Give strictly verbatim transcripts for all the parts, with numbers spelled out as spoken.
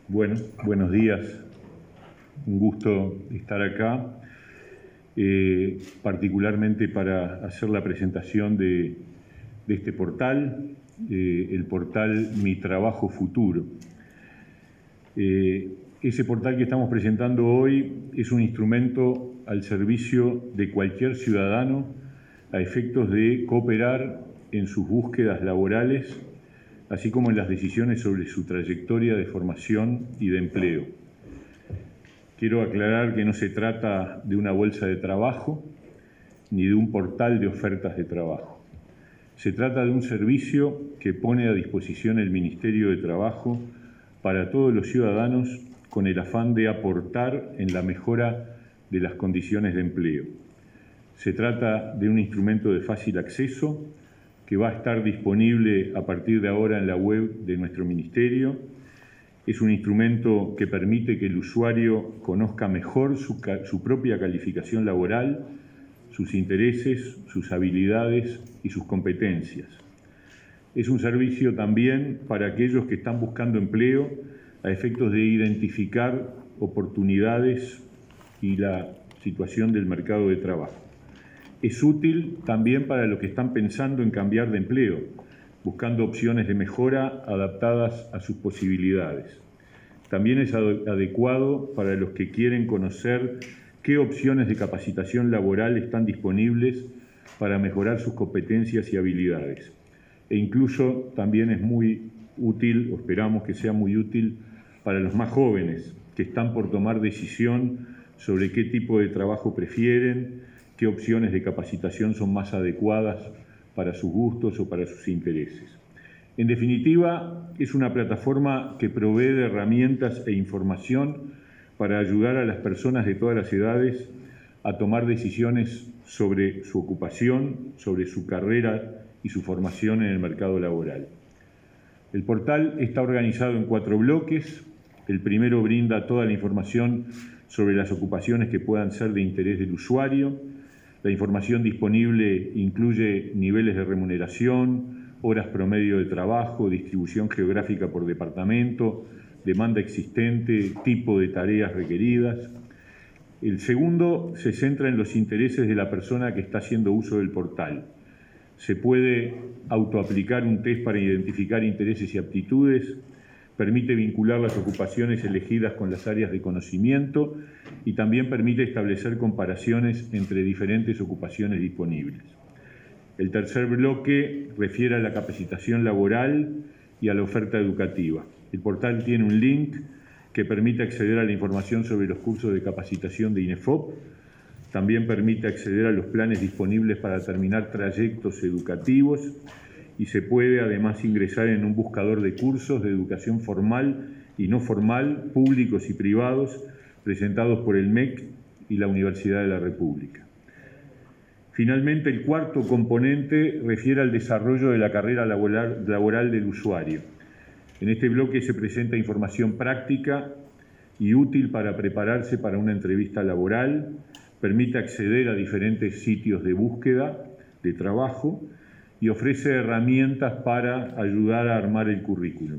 Bueno, buenos días. Un gusto estar acá, eh, particularmente para hacer la presentación de, de este portal, eh, el portal Mi Trabajo Futuro. Eh, ese portal que estamos presentando hoy es un instrumento al servicio de cualquier ciudadano a efectos de cooperar en sus búsquedas laborales, así como en las decisiones sobre su trayectoria de formación y de empleo. Quiero aclarar que no se trata de una bolsa de trabajo ni de un portal de ofertas de trabajo. Se trata de un servicio que pone a disposición el Ministerio de Trabajo para todos los ciudadanos con el afán de aportar en la mejora de las condiciones de empleo. Se trata de un instrumento de fácil acceso que va a estar disponible a partir de ahora en la web de nuestro ministerio. Es un instrumento que permite que el usuario conozca mejor su, su propia calificación laboral, sus intereses, sus habilidades y sus competencias. Es un servicio también para aquellos que están buscando empleo a efectos de identificar oportunidades y la situación del mercado de trabajo. Es útil también para los que están pensando en cambiar de empleo, buscando opciones de mejora adaptadas a sus posibilidades. También es adecuado para los que quieren conocer qué opciones de capacitación laboral están disponibles para mejorar sus competencias y habilidades. E incluso también es muy útil, o esperamos que sea muy útil, para los más jóvenes que están por tomar decisión sobre qué tipo de trabajo prefieren, qué opciones de capacitación son más adecuadas para sus gustos o para sus intereses. En definitiva, es una plataforma que provee de herramientas e información para ayudar a las personas de todas las edades a tomar decisiones sobre su ocupación, sobre su carrera y su formación en el mercado laboral. El portal está organizado en cuatro bloques. El primero brinda toda la información sobre las ocupaciones que puedan ser de interés del usuario. La información disponible incluye niveles de remuneración, horas promedio de trabajo, distribución geográfica por departamento, demanda existente, tipo de tareas requeridas. El segundo se centra en los intereses de la persona que está haciendo uso del portal. Se puede autoaplicar un test para identificar intereses y aptitudes, permite vincular las ocupaciones elegidas con las áreas de conocimiento y también permite establecer comparaciones entre diferentes ocupaciones disponibles. El tercer bloque refiere a la capacitación laboral y a la oferta educativa. El portal tiene un link que permite acceder a la información sobre los cursos de capacitación de INEFOP. También permite acceder a los planes disponibles para terminar trayectos educativos y se puede además ingresar en un buscador de cursos de educación formal y no formal, públicos y privados, presentados por el M E C y la Universidad de la República. Finalmente, el cuarto componente refiere al desarrollo de la carrera laboral, laboral del usuario. En este bloque se presenta información práctica y útil para prepararse para una entrevista laboral, permite acceder a diferentes sitios de búsqueda de trabajo y ofrece herramientas para ayudar a armar el currículum.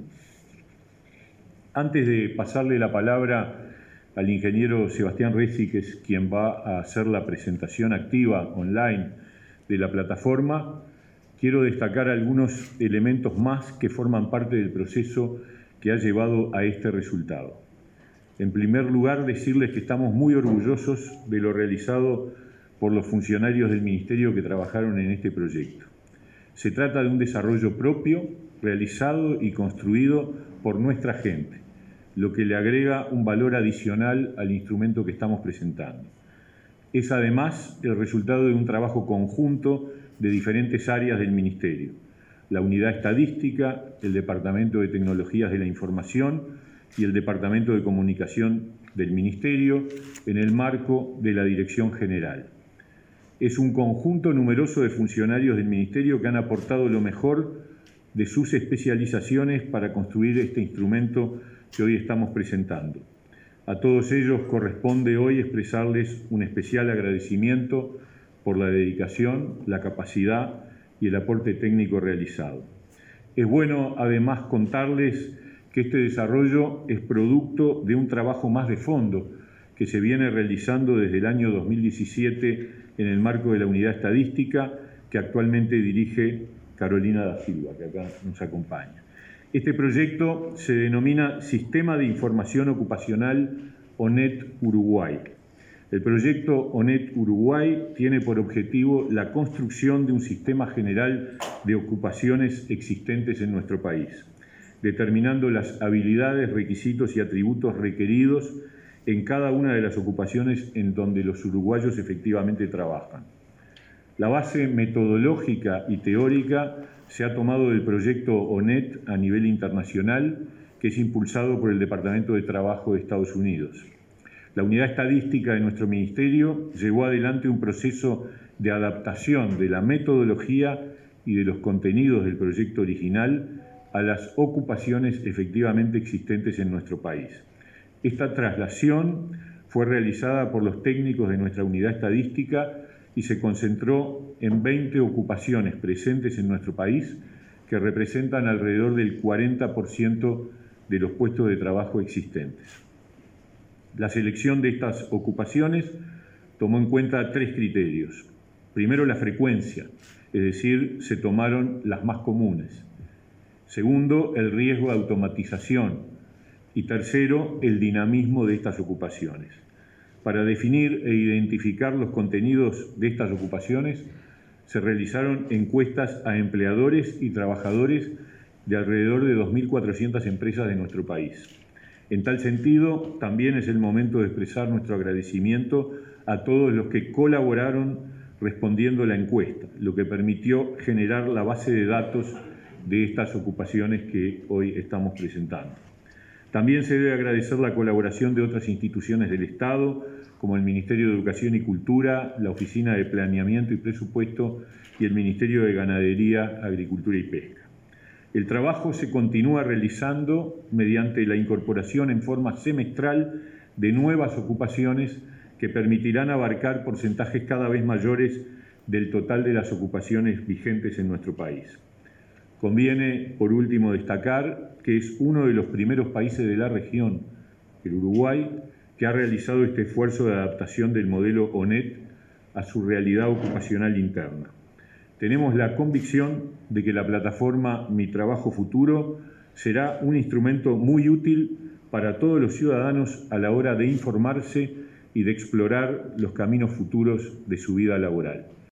Antes de pasarle la palabra al ingeniero Sebastián Resi, que es quien va a hacer la presentación activa online de la plataforma, quiero destacar algunos elementos más que forman parte del proceso que ha llevado a este resultado. En primer lugar, decirles que estamos muy orgullosos de lo realizado por los funcionarios del Ministerio que trabajaron en este proyecto. Se trata de un desarrollo propio, realizado y construido por nuestra gente, lo que le agrega un valor adicional al instrumento que estamos presentando. Es además el resultado de un trabajo conjunto de diferentes áreas del Ministerio: la Unidad Estadística, el Departamento de Tecnologías de la Información y el Departamento de Comunicación del Ministerio, en el marco de la Dirección General. Es un conjunto numeroso de funcionarios del Ministerio que han aportado lo mejor de sus especializaciones para construir este instrumento que hoy estamos presentando. A todos ellos corresponde hoy expresarles un especial agradecimiento por la dedicación, la capacidad y el aporte técnico realizado. Es bueno además contarles que este desarrollo es producto de un trabajo más de fondo que se viene realizando desde el año dos mil diecisiete en el marco de la unidad estadística que actualmente dirige Carolina da Silva, que acá nos acompaña. Este proyecto se denomina Sistema de Información Ocupacional ONET Uruguay. El proyecto ONET Uruguay tiene por objetivo la construcción de un sistema general de ocupaciones existentes en nuestro país, determinando las habilidades, requisitos y atributos requeridos en cada una de las ocupaciones en donde los uruguayos efectivamente trabajan. La base metodológica y teórica se ha tomado del proyecto ONET a nivel internacional, que es impulsado por el Departamento de Trabajo de Estados Unidos. La unidad estadística de nuestro ministerio llevó adelante un proceso de adaptación de la metodología y de los contenidos del proyecto original a las ocupaciones efectivamente existentes en nuestro país. Esta traslación fue realizada por los técnicos de nuestra unidad estadística y se concentró en veinte ocupaciones presentes en nuestro país que representan alrededor del cuarenta por ciento de los puestos de trabajo existentes. La selección de estas ocupaciones tomó en cuenta tres criterios. Primero, la frecuencia, es decir, se tomaron las más comunes. Segundo, el riesgo de automatización. Y tercero, el dinamismo de estas ocupaciones. Para definir e identificar los contenidos de estas ocupaciones, se realizaron encuestas a empleadores y trabajadores de alrededor de dos mil cuatrocientas empresas de nuestro país. En tal sentido, también es el momento de expresar nuestro agradecimiento a todos los que colaboraron respondiendo a la encuesta, lo que permitió generar la base de datos de estas ocupaciones que hoy estamos presentando. También se debe agradecer la colaboración de otras instituciones del Estado, como el Ministerio de Educación y Cultura, la Oficina de Planeamiento y Presupuesto y el Ministerio de Ganadería, Agricultura y Pesca. El trabajo se continúa realizando mediante la incorporación en forma semestral de nuevas ocupaciones que permitirán abarcar porcentajes cada vez mayores del total de las ocupaciones vigentes en nuestro país. Conviene, por último, destacar que es uno de los primeros países de la región, el Uruguay, que ha realizado este esfuerzo de adaptación del modelo ONET a su realidad ocupacional interna. Tenemos la convicción de que la plataforma Mi Trabajo Futuro será un instrumento muy útil para todos los ciudadanos a la hora de informarse y de explorar los caminos futuros de su vida laboral.